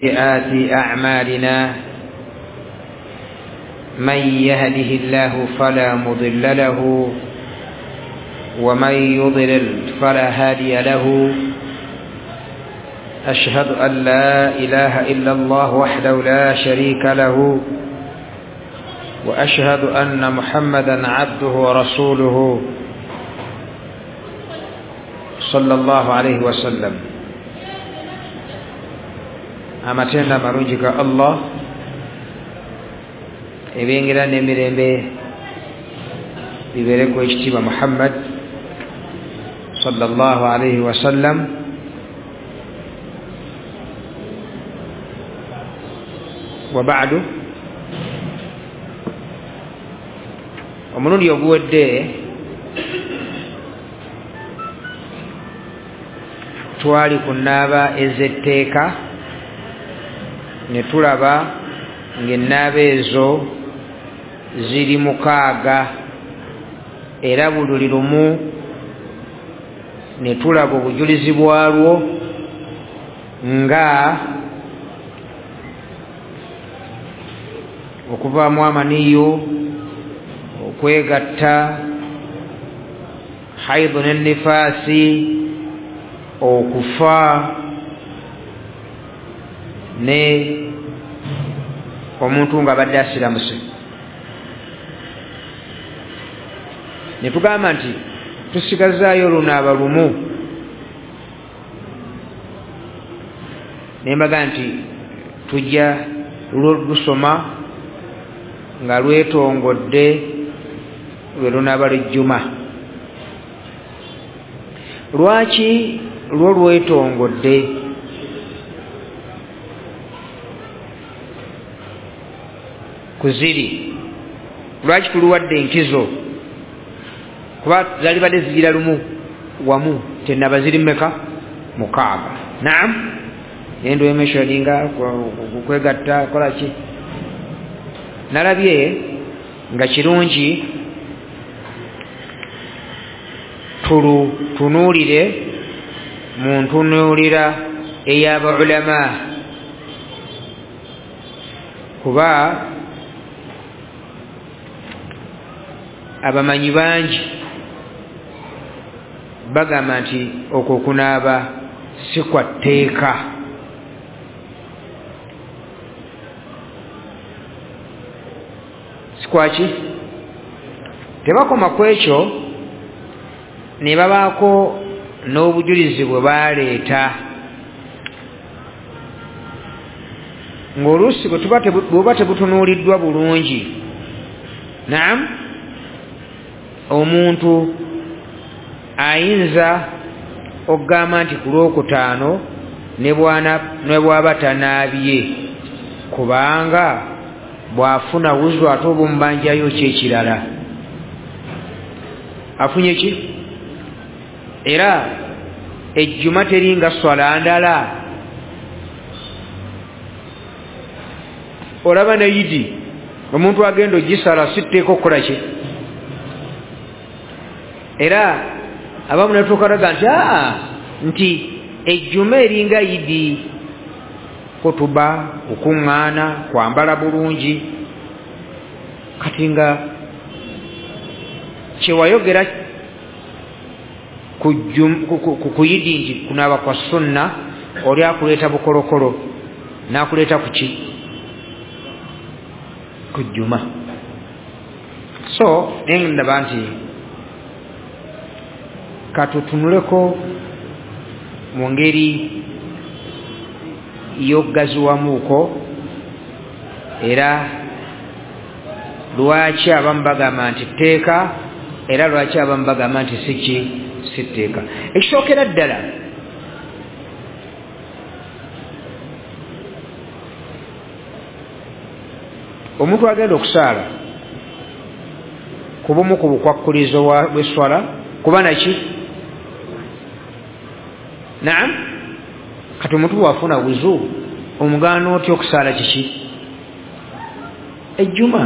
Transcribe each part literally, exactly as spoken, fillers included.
سيئات أعمالنا من يهده الله فلا مضل له ومن يضلل فلا هادي له أشهد أن لا إله إلا الله وحده لا شريك له وأشهد أن محمدا عبده ورسوله صلى الله عليه وسلم. amatenda marungi ga Allah ebyengira n'emirembe bibere ku ekitiibwa Muhammad sallallahu alayhi wa sallam. wa ba'du, omulundi oguwedde twali ku nnaaba ez'etteeka ne tulaba ng'ennaaba ezo ziri mukaaga era buli lumu ne tulaba obujulizi bwalwo nga okuvaamu amaniyo, okwegatta, haidu n'ennifaasi, okufa ne omuntu nga badde asiramuse. ne tugamba nti tusigazaayo lunaaba lumu, ne mbaga nti tujja lusoma nga lwetongodde lwe lunaaba lw'ejjuma. lwaki lwo lwetongodde? kuziri lwaki tuluwadde enkizo? kuba zali badde zigira lumu wamu, tenaba ziri mmeka? mukaaga. naam, endo emeshoninga kwegatta kola ki. nalabye nga kirungi tulu tunuulire mu ntunuulira ey'abaulama, kuba abamanyi bangi bagamba nti okwo kunaaba si kwa tteeka. sikwaki? tebakoma ku ekyo, ne babaako n'obujulizi bwe baleeta ng'oluusi bw'oba tebutunuuliddwa bulungi. naam, omuntu ayinza okugamba nti ku lwokutaano ne bw'aba tanaabye, kubanga bw'afuna wuzu ate obumubanjayo kyekirala. afunye ki? era ejjuma teringa swala ndala. olaba ne yidi omuntu agenda ogisala sitteeka okukola ki? era abamu ne tukaraga nti aa nti ejjuma eringa yidi, kutuba, okuŋŋaana, kwambala bulungi. kati nga kyewayogera ku yidi nti kunaaba kwa sunna, oli akuleeta bukolokolo n'akuleeta ku ki? ku jjuma. so ndaba nti katutunuleko mu ngeri y'okgaziwamuuko, era lwaki abamu bagamba nti tteeka, era lwaki abamu bagamba nti siki si tteeka. ekisookera ddala, omuntu agenda okusaala ku bumu ku bukwakkulizo bw'esswala kuba naki? naam, kati omuntu bw'afuna wuzu omugaana otya okusaala kiki? ejjuma.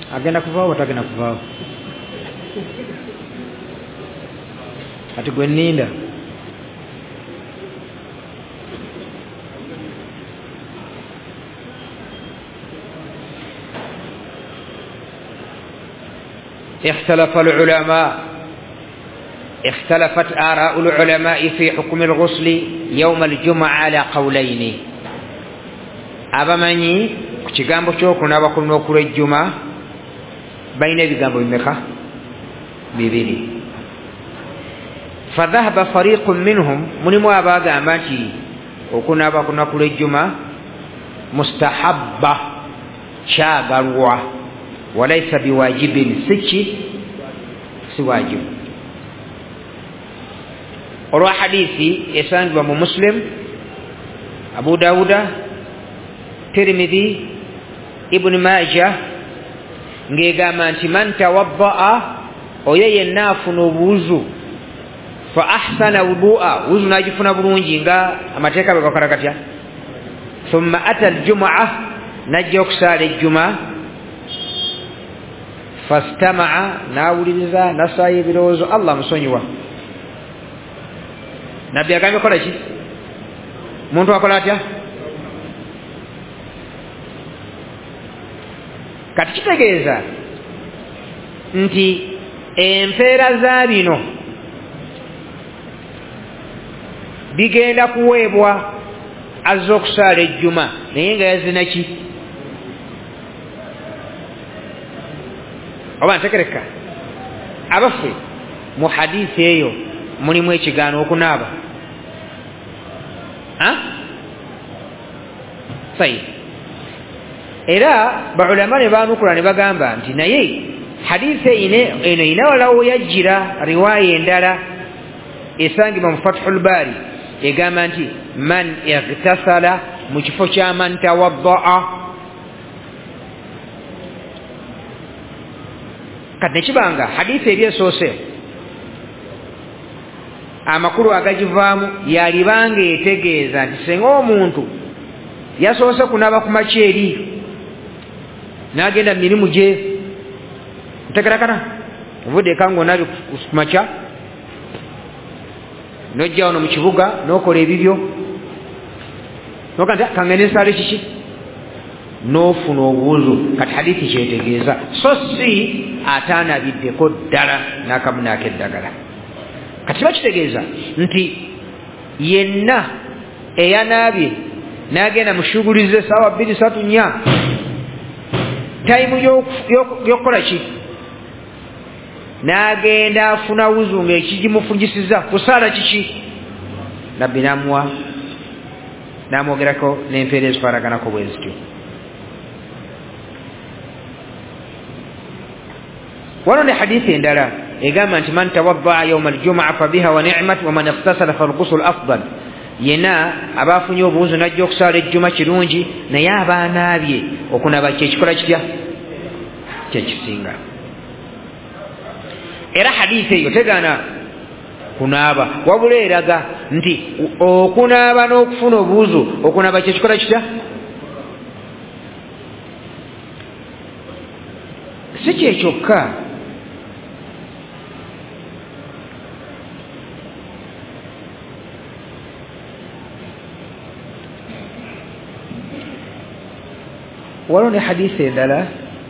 agenda kuvaawo atagenda kuvaawo ati gwe nninda اختلف العلماء اختلفت آراء العلماء في حكم الغسل يوم الجمعة على قولين abamanyi ku kigambo ky'okunaaba ku lunaku lw'ejjuma balina ebigambo bimeka bibiri fadhahaba fariqun minhum mulimu abaagamba nti okunaaba ku lunaku lw'ejjuma mustahabba kyagalwa walaysa biwajibin siki si wajibu olwa hadithi esangibwa mu Muslim Abu Dawuda Tirmidhi Ibn Majah ngegamba nti man tawaddaa oyo yenna afuna obuwuzu fa ahsana wudu'a wuzu najifuna bulungi nga amateeka bagakola gatya thumma ata aljum'a najja okusaala ejjuma fastama'a nawuliriza nasaayo ebirowoozo Allah musonyiwa nabbi agambye kola ki muntu akola atya kati kitegeeza nti empeera za bino bigenda kuweebwa azza okusaala ejjuma naye nga yazina ki oba ntekereka abaffe mu hadiisi eyo mulimu ekigaano okunaaba sayi era baulama ne baanukula ne bagamba nti naye hadiisi eno inawalawo yajjira riwaaya endala esangibwa mu Fathul Bari egamba nti man igtasala mu kifo kya man tawaddaa kati nekibanga hadiisi eri esoose amakulu agagivaamu yalibanga etegeeza nti senga omuntu yasoose kunaaba ku makya eri n'agenda mu mirimu gye ntegerakana ovudde eka ng'onaabye ku makya n'ojja wano mu kibuga n'okola ebibyo noga nti kangende nsaale kiki n'ofuna obuwuzu kati hadiisi kyetegeeza so si ataanabiddeko ddala n'akamu n'akeddagala kati kiba kitegeeza nti yenna eyanaabye n'agenda mushugulize saawa bbiri satu nnya tayimu y'okukola ki n'agenda afuna wuzu ng'ekigimufugisiza kusaala kiki nabbi n'amuwa n'amwogerako n'empeera ezifaanaganako bwe zityo wano ne hadiisi endala egamba nti man tawaddaa yawma aljumaa fabiha wa ni'mat wa man ightasala falghuslu afdal yena abafunye obuwuzu najja okusaala ejjuma kirungi naye abaanaabye okunaaba kyekikola kitya kyekisinga era hadiisi eyo tegaana kunaaba wabula eraga nti okunaaba n'okufuna obuwuzu okunaaba kyekikola kitya si kyekyokka waliwo ne hadiisi endala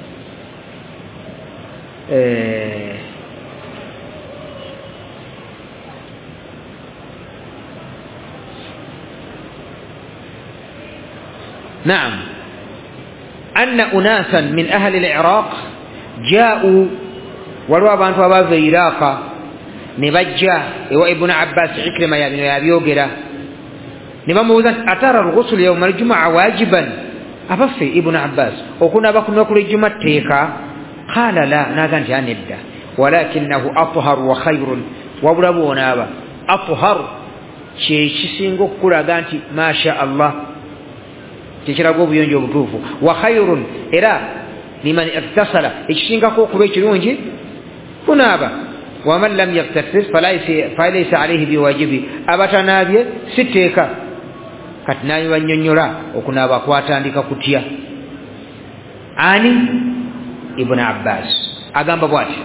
نعم أن أناسا من أهل العراق جاءوا ولو أبانتوا أبا في العراق نبجا وابن عباس عكرمة يا بيوغرا نبا أترى الغسل يوم الجمعة واجبا أبفي ابن عباس وكنا بكنا كل الجمعة تيكا قال لا ناغان جانبدا ولكنه أطهر وخير وابربونا أبا أطهر شيء سينغو كلا غانتي ما شاء الله tekirago obuyonjo obutuufu wa khayrun era liman iktasala ekisingako okuba ekirungi kunaaba waman lam yaktasir falaysa alayhi biwajibi abatanaabye siteeka kati naye bannyonnyola okunaaba kwatandika kutya ani ibn Abbas agamba bwati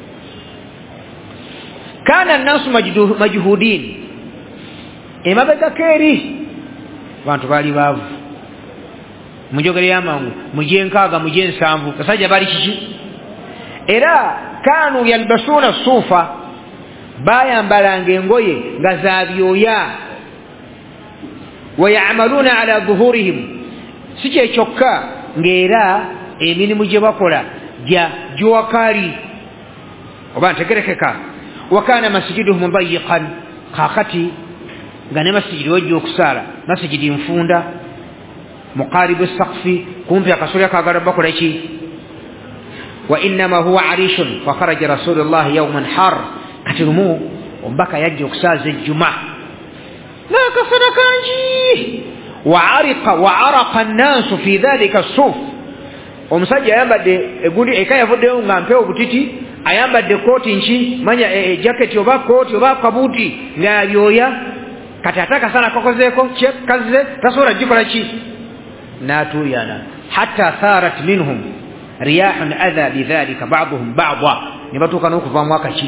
kana an-nasu majhudin emabega keri bantu bali bavu mujogere yamangu muje nkaga muje nsanvu kasajja bali kiki era kanu yalbasuna sufa bayambalanga engoye nga zabyoya wayamaluna ala dhuhurihim sije kyokka ngera emirimu gye bakola ja juwakali oba ntegerekeka wakana masjiduhum dayiqan kakati nga ne masjidi wajja okusala masjidi nfunda muqaribu saqfi kumpi akasolya kagala bakola ki wa innama huwa arishun fakharaja rasulullah yawman har kati lumu ombaka yajja okusaza ejjuma nakasana kanji وعرق وعرق الناس في ذلك الصوف omusajja ayambadde egundi ekayavuddeyo nga mpewo butiti ayambadde kooti nki manya e, jacket oba kooti oba kabuuti ng'abyoya kati ataka sana kakozeeko kaze tasobola gikola ki n'atuuyana hatta sarat minhum riyahun adha bidhalika ba'duhum ba'da ne batuuka n'okuvaamu akaki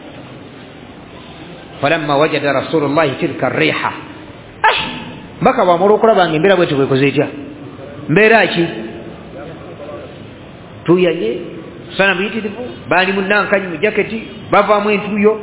falamma wajada rasulullahi tilka riha baka bamala okulaba nga embeera bwete bwekoze etya mbeera ki tuyaye sana muyitirivu baali munankanyi mu jaketi bavaamu entuuyo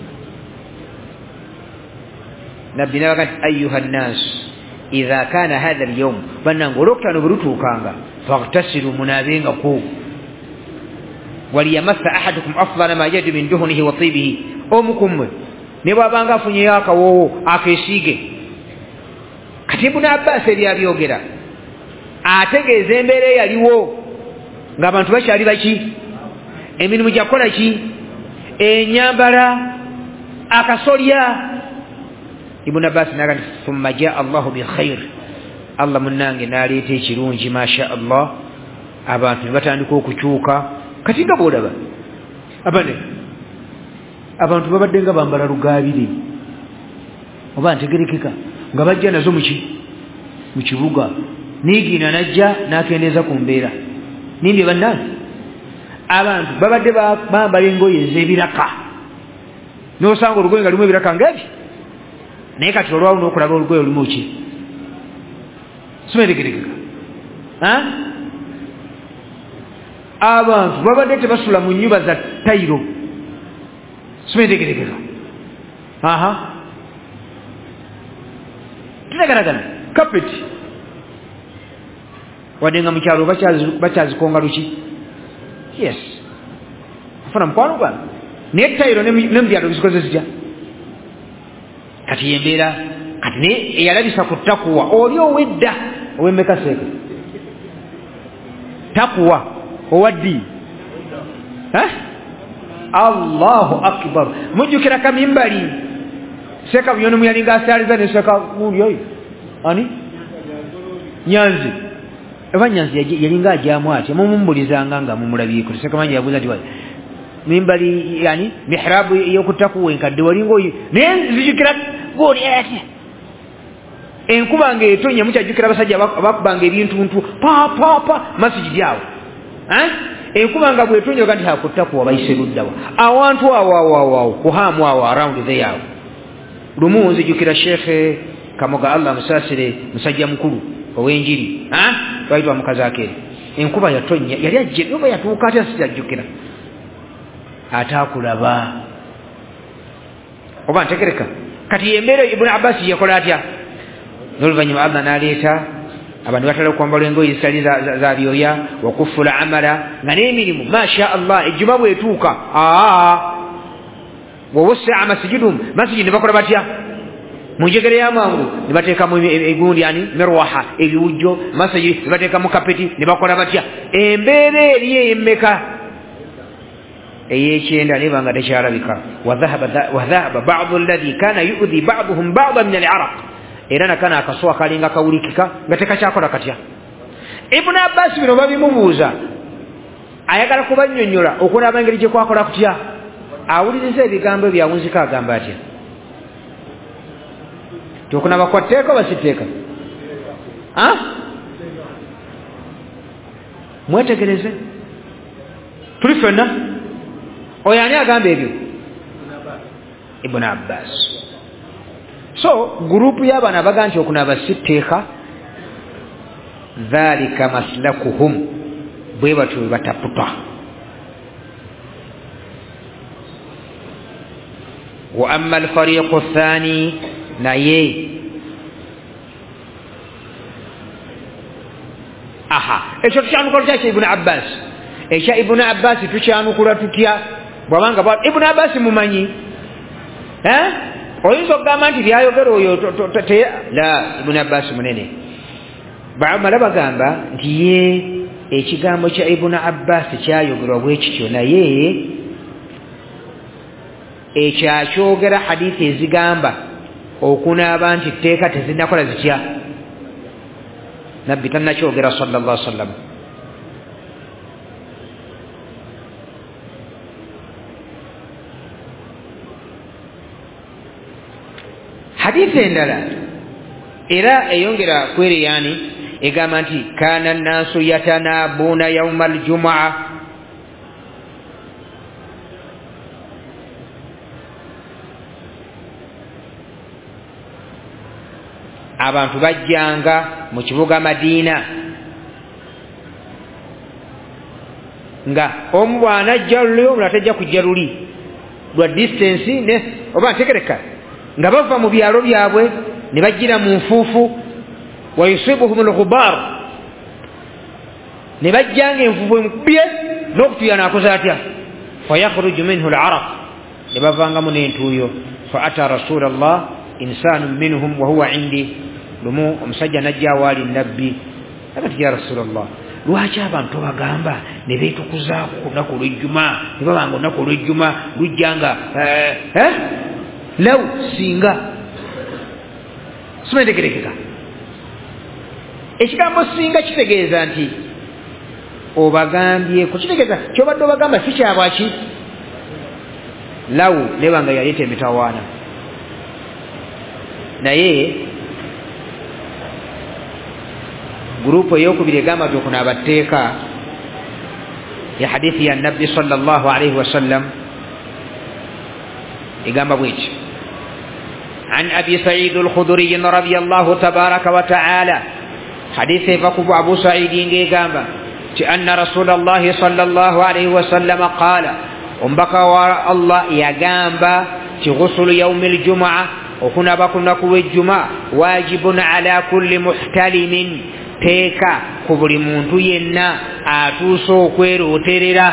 nabbi nabaga nti ayuha nnas idha kana hatha alyawm bannanga olwokutaano bwe lutuukanga faghtasilu munaabengako waliyamassa ahadukum afdala ma yajadu min duhunihi wa tibihi omukummwe ne bwabanga afunyeyo akawoowo akeesiige kati Ibn Abbas ebyabyogera ategeeza embeera eyaliwo ng'abantu bakyali baki emirimu gyakola ki enyambala akasolya Ibn Abbas naga thumma jaa Allahu bi khair Allah munnange n'aleeta ekirungi masha Allah abantu ne batandika okukyuka kati nga boolaba abane abantu babadde nga bambala lugaabire oba ntegerekeka nga bajja nazo muki mu kibuga niigina najja n'akendeeza ku mbeera nimbye bannange abantu babadde bambala engoye ez'ebiraka n'osanga olugoye nga lumu ebiraka ngaebyo naye kati olwawo n'okulaba olugoye olumu ki simentegerekeka abantu babadde tebasula mu nnyumba za tayiro simentegerekeka aha tinaganagana kapeti wadde nga mukyalo bakyazikonga luki yes afuna mukwano gwange naye tayiro ne mubyalo bizikoze zitya kati yembeera kati naye eyalabisa ku takuwa oli owedda owemmeka seeka takuwa owaddi Allahu akbar mujjukira kamimbali seka byono muyalinga asaliza ne seka muli oyo ani nyanzi eba nyanzi yalinga ajamu ati mumumbulizanga nga mumulabiiko seka manje yabuza ati wali mimbali yani mihrabu yokutaku wenkadde walingo ne zijukira goli ati enkuba ng'etonnya mukyajjukira abasajja bakubanga ebintuntu pa pa pa masijidi awo enkuba nga bw'etonnya kandi hakuttakuwa bayise luddawa awantu awo awo awo awo kuhaamu awo around there awo lumu nzijjukira shekhe kamoga Allah musaasire musajja mukulu ow'enjiri twayitwa mukazi akere enkuba yatonnya yali ajje oba yatuuka ate sijajjukira ataakulaba oba ntegereka kati embeera Ibn Abbas yakola atya n'oluvannyuma Allah n'aleeta abantu batala okwambala engoye ezitali za byoya wakufula amala nga n'emirimu masha Allah ejjuma bw'etuuka wawussaa masjiduhum masjidi ne bakola batya mu njegere y'amangu ne bateekamu egundi yani mirwaha ebiwujjo masjidi ne bateekamu kapeti ne bakola batya embeera eri ey'emmeka eyekyenda ne banga tekyalabika wadhahaba ba'du alladhi kana yu'dhi ba'duhum ba'dan min al-'araq era nakana akaswa kalinga kawulikika nga tekakyakola katya Ibn Abbas bino babimubuuza ayagala kubannyonnyola okulaba engeri gye kwakola kutya awuliriza ebigambo ebyawunzika agamba atya tokunaba kwatteeka basitteeka mwetegereze tuli ffenna oyo ani agamba ebyo Ibn Abbas so gurupu y'abaana abaga nti okunaaba si tteeka dhalika maslakuhum bwe batyo bwe bataputa wa amma alfariqu athani naye aha ekyo tukyanukula tutya Ibn Abbas ekya Ibn Abbas tukyanukula tutya bwabanga bwa Ibn Abbas mumanyi eh oyinza okugamba nti byayogera oyo la Ibn Abbas munene bamala bagamba nti ye ekigambo kya Ibn Abbas kyayogerwa bwe kityo naye ekyakyogera hadithi ezigamba okunaaba nti tteeka tezinakola zitya nabbi tannakyogera sallallahu alaihi wasallam hadithi endala era eyongera kweri yani egamba nti kana an-nasu yatanabuna yawma al-jum'a abantu bajjanga mu kibuga Madina nga omu bw'anajja luli omulala tajja kujja luli lwa distance ne oba ntegereka nga bava mu byalo byabwe ne bajjira mu nfuufu wa yusibuhum al-ghubar ne bajjanga enfuufu emukubye n'okutuyana akoze atya fa yakhruju minhu al-araq ne bavangamu n'entuuyo fa ata rasulallah insanun minhum wa huwa indi lumu omusajja najja awaali nabbi abati ya rasulallah lwaki abantu bagamba ne beetukuza ku lunaku lw'ejjuma ne babanga olunaku lw'ejjuma lujjanga eh law singa simendegerekeka ekigambo singa kitegeeza nti obagambye kukitegeeza kyobadde obagamba si kyabwaki law nebanga yaleeta emitawaana naye gurupu eyokubiri egamba nti okunaaba tteeka ya hadithi ya nabbi sallallahu alaihi wasallam egamba bweki عن أبي سعيد الخدري رضي الله تبارك وتعالى حديث فقب أبو سعيد قام أن رسول الله صلى الله عليه وسلم قال أمبك الله يقام غسل يوم الجمعة وكنا بكنا كوي الجمعة واجب على كل محتلم تيكا كبر منتو ينا آتوسو كويرو تيريرا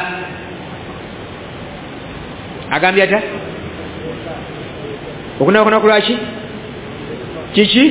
أقام يتا okuna okuna kulaki kiki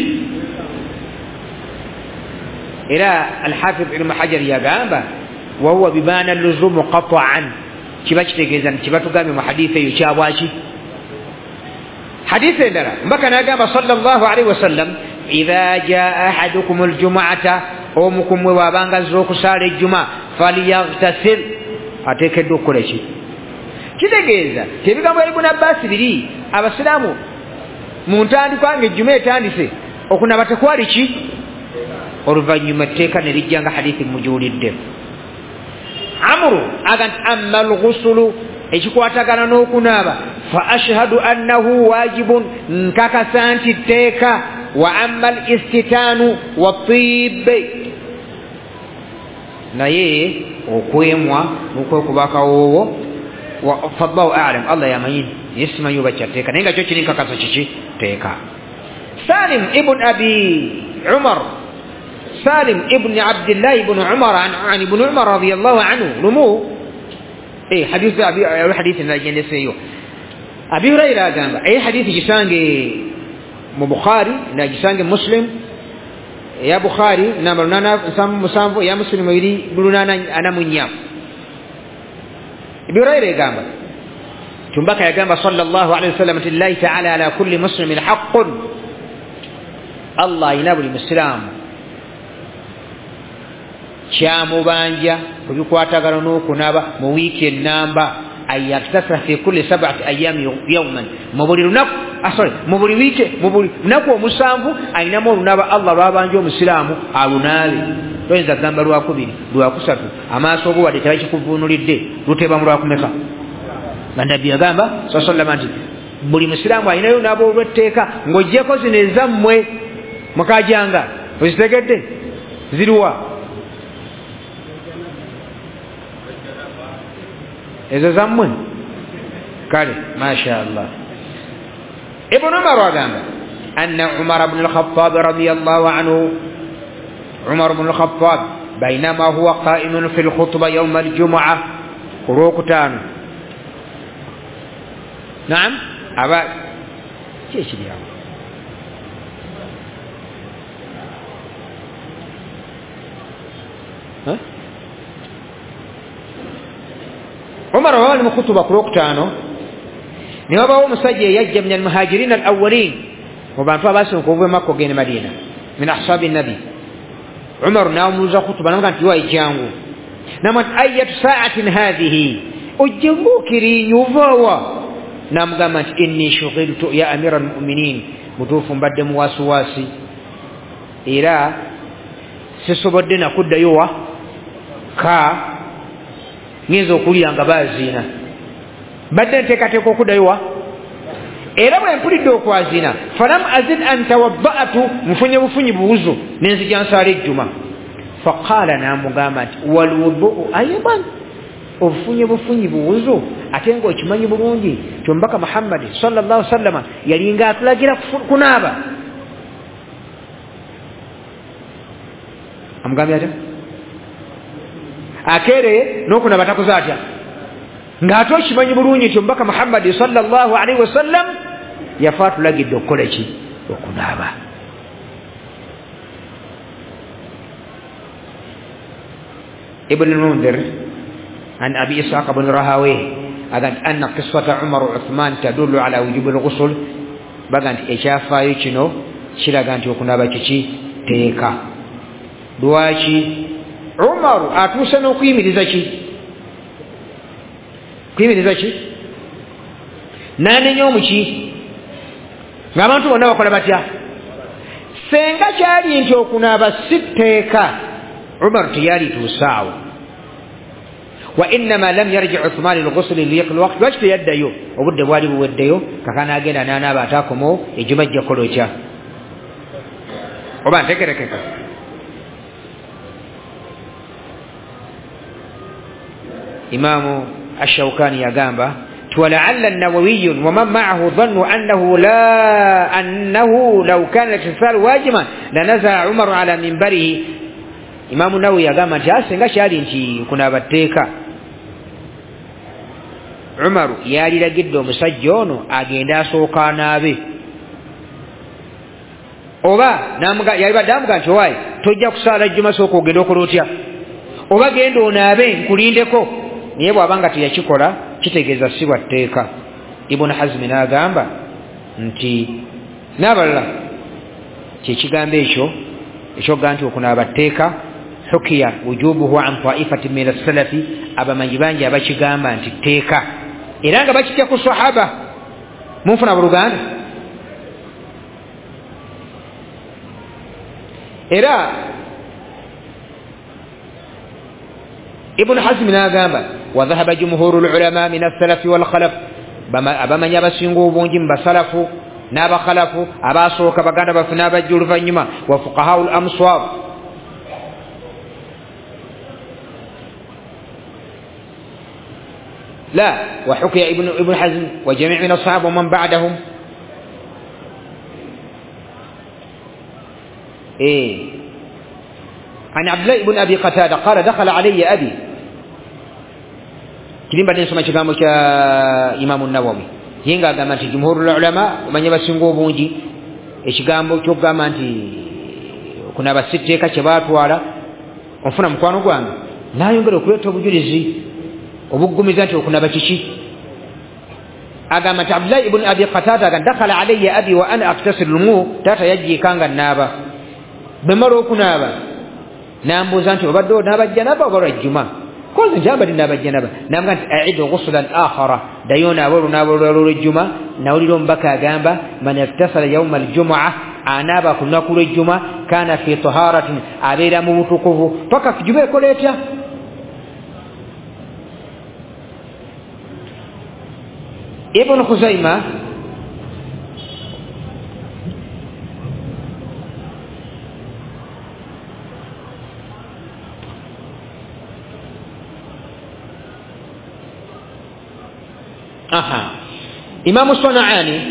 era al-Hafiz Ibn Hajar yagamba wa huwa bibana luzum qat'an kiba kitegeeza kiba tugambe mu hadithi eyo kyabwaki hadithi endala mbaka nagamba sallallahu alaihi wasallam idha jaa ahadukum al-jum'ata omukum we wabanga zokusala ejjuma falyaghtasil atekedde okukola ki kitegeeza tebigambo Ibn Abbas biri abasiramu mu ntandikwa ng'ejjuma etandise okunaba tekwali ki oluvannyuma etteeka ne lijja nga hadithi mujuulidde amru agant amma al-ghusulu ekikwatagana n'okunaaba fa ashhadu annahu waajibun nkakasa nti tteeka wa amma al-istitaanu wat-tiib naye okwemwa n'okwekuba akawoowo fallahu a'lam allah yamanyi yesimanyi oba kyatteeka naye nga kyo kiri nkakasa kiki tteeka salim ibn abi umar salim ibn abdillah ibn umar an ibn umar radiyallahu anhu lumu eh hadithi abi hadithi najendeseyo abi hurayra agamba eh hadithi gisange mu bukhari na gisange muslim ya bukhari namba nana musanvu ya muslim iri bulunana anamunya abi hurayra agamba tumbaka yagamba sallallahu alaihi wasallam lillahi ta'ala ala kulli muslimin haqqun allah inabuli muslim kyamubanja kubikwatagana n'okunaba mu wiiki ennamba ay yaktasira fi kulli sab'ati ayyam yawman mubuli lunaku asole mubuli wike mubuli lunaku omusanvu ayinamu olunaba Allah lwabanje omusiraamu alunaale toyinza gamba lwakubiri lwakusatu amaaso go wadde tabakikuvunulidde luteba mu lwakumeka nabbi yagamba sallallahu alaihi wasallam buli musiraamu ayinayo nabo olw'etteeka ng'oggyeko zino ezammwe mukajanga ozitegedde ziruwa ezo zammwe kale mashaallah ibn umar agamba anna umar ibn al-khattab radiyallahu anhu umar ibn al-khattab bainama huwa qa'imun fi al-khutbah yawm al-jum'ah rukutanu na'am aba chechi yao ha Umar wali mu khutba ku lokutano ni wabawo musajja yajja min al-muhajirin al-awwalin wa bantu abasin ko bwe makko gene Madina min ahsabi an-nabi Umar na muza khutba nanga nti wayi jangu namat ayatu sa'atin hadhihi ujjambukiri yuvawa namugamba nti inni shughiltu ya amira al-mu'minin mutufu mbadde mu wasiwasi era sisobodde nakuddayo wa ka ngenzo okulyanga baazina badde nteekateeka okuddayo wa era bwe mpulidde okwazina falam azid an tawadda'tu nfunye bufunyi buwuzu nenzija nsaala ejjuma faqala namugamba nti walwudu'u ayban obufunye bufunyi buwuzu ate ng'okimanyi bulungi tombaka Muhammad sallallahu alaihi wasallam yalinga atulagira kunaaba amugambye ate akere n'okunaaba takoze atya ng'ate okimanyi bulungi tombaka Muhammad sallallahu alaihi wasallam yafa atulagidde okukola ki okunaaba ibn al-Mundhir عن أبي إسحاق بن راهويه أن قصة عمر وعثمان تدل على وجوب الغسل بغان إجافة يشنو شلا غان تكون بچي تيكا دواشي عمر أتوسنو قيمة ذاتي قيمة ذاتي nane nyomuki ngabantu bonna bakola batya senga kyali nti okunaaba sitteeka Umar tiyali tusaawo وإنما لم يرجع عثمان للغسل ليقل الوقت واجت يديو وبد والي بوديو كان اجينا انا باتاكمو يجمج كلوچا وبان تكرك امام الشوكاني يغامبا ولعل النووي ومن معه ظنوا انه لا انه لو كان الاغتسال واجبا لنزل عمر على منبره امام النووي يغامبا جاسنga shali nti kuna bateka Umar yali lagidde omusajja ono agenda asooka naabe oba namuga yali badamuga nti wayi tojja kusala juma sooka ogenda okola otya oba genda onaabe nkulindeko naye bw'abanga teyakikola kitegeeza si bwa tteeka Ibn Hazm n'agamba nti n'abalala kyekigambo ekyo ekyoga nti okunaaba tteeka hukiya wujubuhu an ta'ifatin min as-salafi abamanyi bangi abakigamba nti tteeka era nga bakitya ku sahaba munfuna buluganda era Ibn Hazm n'agamba wa dhahaba jumhurul ulama min as-salaf wal khalaf abamanyi abasinga obungi mu basalafu n'abakhalafu abasooka baganda bafuna abajja oluvannyuma wa fuqahaul amswar لا وحكي ابن ابن حزم وجميع من الصحابة ومن بعدهم إيه عن عبد الله بن أبي قتادة قال دخل علي أبي كلمة بعدين سمعت كلامك إمام النووي هنا قام أنت جمهور العلماء ومن يبسنجوا بونجي إيش قام شو قام أنت كنا بسيتة كشباب ولا وفنا مكانو قام لا ينقل كل تبجلزي obugumiza nti okunaba kiki agamba nti Abdullah ibn Abi Qatada aga dakhala alayya abi wa ana aktasilu mu tata yajjikanga naaba bemara okunaaba nambuuza nti obadde onaaba jjanaba oba lwajjuma kozi jabali nabajanaba namga aidu ghuslan akhara dayona abulu nabulu ejjuma nawuliro mbaka agamba man yaktasala yawm aljum'a anaba kunakulu ejjuma kana fi taharatin abera mu butukuvu paka kijube koletya Ibn Khuzaimah aha Imam Sana'ani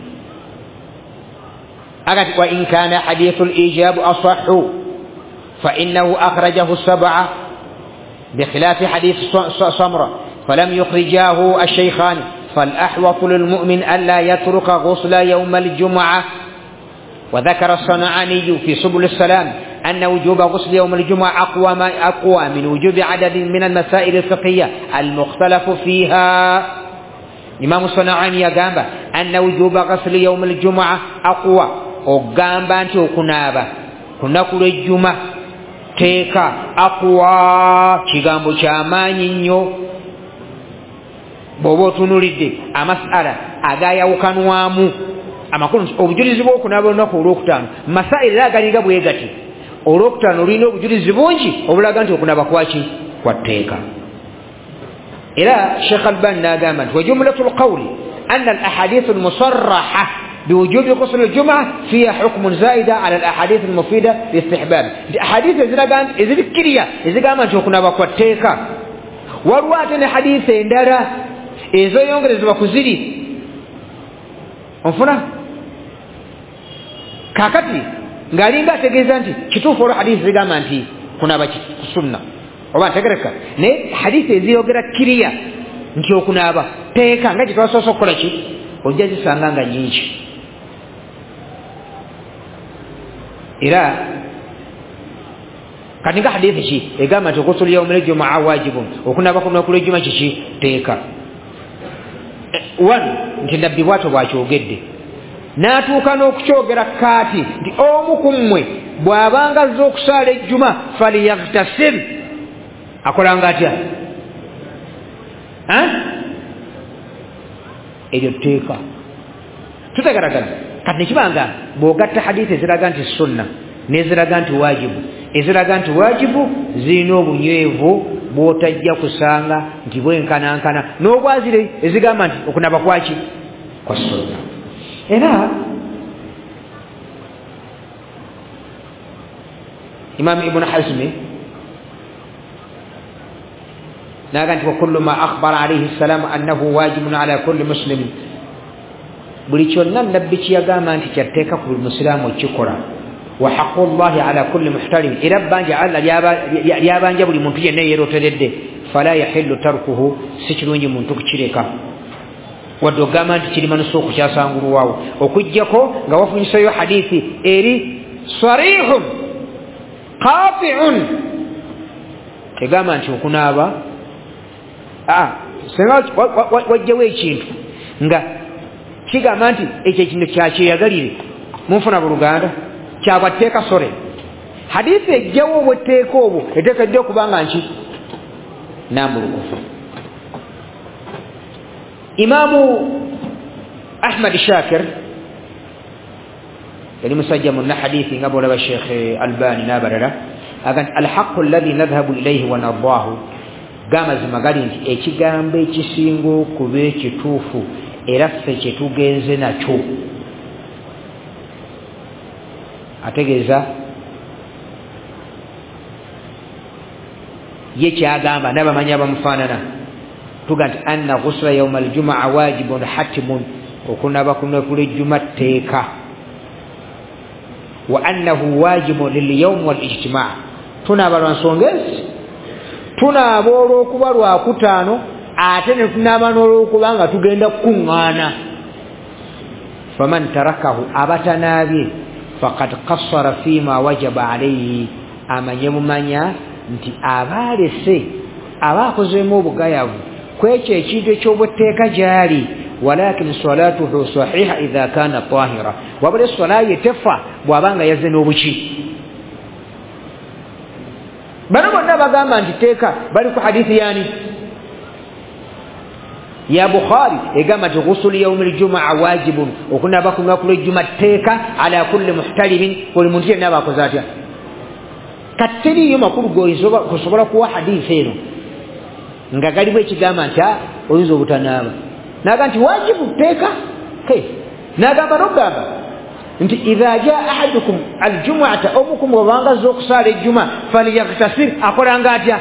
أقول وإن كان حديث الإيجاب أصح فإنه أخرجه السبعة بخلاف حديث سمرة فلم يخرجاه الشيخان فالأحوط للمؤمن ألا يترك غسل يوم الجمعة. وذكر الصنعاني في سبل السلام أن وجوب غسل يوم الجمعة أقوى, ما أقوى من وجوب عدد من المسائل الفقهية المختلف فيها. إمام الصنعاني يقول أن وجوب غسل يوم الجمعة أقوى ogamba nti okunaaba kunakula ejjuma teeka aqwa kigambo kyamaanyi nnyo bw'oba otunulidde amasala agayawukanwamu amakulu obujulizi bw'okunaaba olunaku olwokutaano masaili era agaliga bwe gati olwokutaano olulina obujulizi bungi obulaga nti okunaaba kwaki kwa tteeka. era Sheikh Albani n'agamba nti wajumlatu lqawli anna al ahadithu almusarraha بوجوب غسل الجمعة فيها حكم زائدة على الأحاديث المفيدة لاستحباب. الأحاديث إذا كان إذا ذكريا إذا كان ما تكون بقوتيكا ورواتنا حديث إندارا إذا يونغرز بكوزيري أنفنا كاكتي غارينغا تجزانتي كتو فور حديث إذا كان أنتي كنا بكسرنا وما تكرك نه حديث إذا يونغرا كريا نتيو كنا بتيكا نجي كوسوسو كلاشي وجازي سانغا نينشي. Ila katika hadithi hii egama tukusul yawm al-jum'a wajibun okuna bakuna kule juma chichi teeka one ntinabbi watu bwakyogedde natuukana okukyogera kati nti omu kummwe bw'abanga azza okusala ejjuma falyaghtasil akolanga atya eryo teeka tutagaragara kati nekibanga bw'ogatta hadithi eziraga nti sunna n'eziraga nti wajibu eziraga nti wajibu zirina obunywevu bw'otajja kusanga nti bwenkanankana n'obwazire ezigamba nti okunaba kwaki kwa sunna. era Imam Ibn Hazmi naga nti wakullu ma akhbara alayhi salam annahu wajibun ala kulli muslimin buli kyonna nabbi kiyagamba nti kyatteeka ku buli musiraamu okikola wa haqqullahi ala kulli muhtarim era bbanja Allah lyabanja buli muntu yenna yeeroteredde fala yahillu tarkuhu si kirungi muntu kukireka wadde ogamba nti kirima nusu okukyasangulwawo okujjako nga wafunyisayo hadithi eri sarihun qati'un egamba nti okunaaba senga wajjawo ekintu nga kigamba nti ekyo ekintu kyakyeyagalire munfuna buluganda kyabwatteeka sore hadithi ejjawo obwetteeka obwo eteekedde okubanga nki nambulukufu. Imaamu Ahmad Shakir yali musajja munna hadithi nga bwolaba Sheikh Albani n'abalala aga nti alhaqu alladhi nadhhabu ilayhi wa nardaahu gamazima gali nti ekigambo ekisinga okuba ekituufu era ffe kyetugenze nakyo ategeeza ye kyagamba n'abamanyi abamufaanana tuga nti anna ghusla yawma aljumaa wajibun hatimun okunaba kunekula ejjuma tteeka wa annahu wajibun lilyawm walijtimaa tunaaba lwa nsonga ezi tunaaba olw'okuba lwakutaano ate ne tunaaba n'olw'okuba nga tugenda kukuŋŋaana faman tarakahu abatanaabye faqad qassara fima wajaba alayhi amanye mumanya nti abaalese abaakozeemu obugayavu kwekyo ekintu eky'obwetteeka gyali walakin salatuhu sahiha idha kana tahira wabula essola ye tefa bw'abanga yazze n'obuki bano bonna abagamba nti teeka bali ku hadithi yani ya Bukhari egamba nti ghusulu yawmi aljumaa wajibun okunaba ku lunaku lw'ejjuma teeka ala kulli muhtalimin buli muntu yenna aba akoze atya kati teriyo makulu gosobola kuwa hadithi eno nga galimu ekigamba nti oyinza obutanaaba naga nti wajibu teeka nagamba nogamba nti idha jaa ahadukum aljumuata omukum wabangaza okusala ejjuma falyaghtasil akolanga atya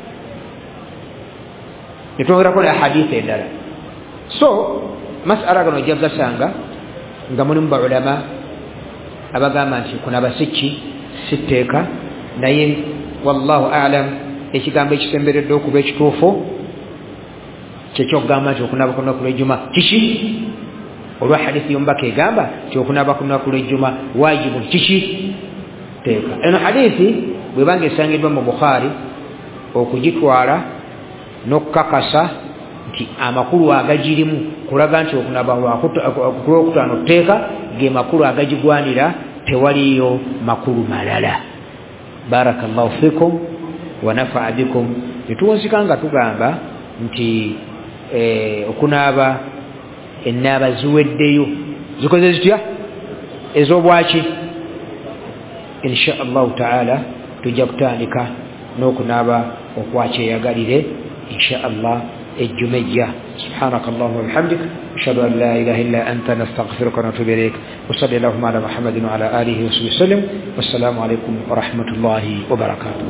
netwongerako na hadithi endala so masala gano ojja gasanga nga mulimu baulama abagamba nti kunaba siki siteeka naye wallahu alam ekigambo ekisemberedde okuba ekituufu kyekyo okugamba nti okunaba ku lunaku lw'ejjuma kiki olwa hadithi yombaka egamba nti okunaba ku lunaku lw'ejjuma wajibu kiki teeka eno hadithi bwebanga esangiddwa mu Bukhari okugitwala n'okukakasa nti amakulu agagirimu kulaga nti okunaba kulwokutaano teeka ge makulu agagigwanira tewaliyo makulu malala. Barakallahu fikum wa nafa'a bikum. Nituwonzikanga tugamba nti eh, okunaaba ennaaba ziweddeyo zikoze zitya ez'obwaki insha Allah ta'ala tujja kutandika n'okunaaba okwakyeyagalire insha Allah ejjuma ejja. سبحانك اللهم وبحمدك أشهد أن لا إله إلا أنت نستغفرك ونتوب إليك وصلى اللهم على محمد وعلى آله وصحبه وسلم والسلام عليكم ورحمة الله وبركاته.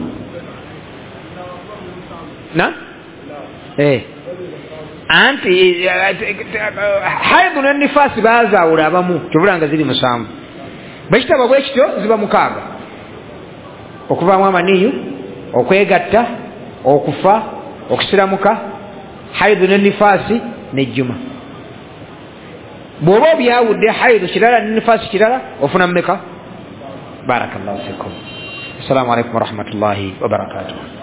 نعم إيه أنت حيض النفاس بهذا ولا بمو تبرع غزير مسام بيشتبه بيشتو زبا مكاغا okuva mu amaniyo okwegatta okufa okusiramuka haidu n'enifasi n'ejjuma bw'oba obyawudde haidu kirala n'enifasi kirala ofuna mmeka. Barakallahu fikum. Assalamu alaikum warahmatullahi wabarakatuh.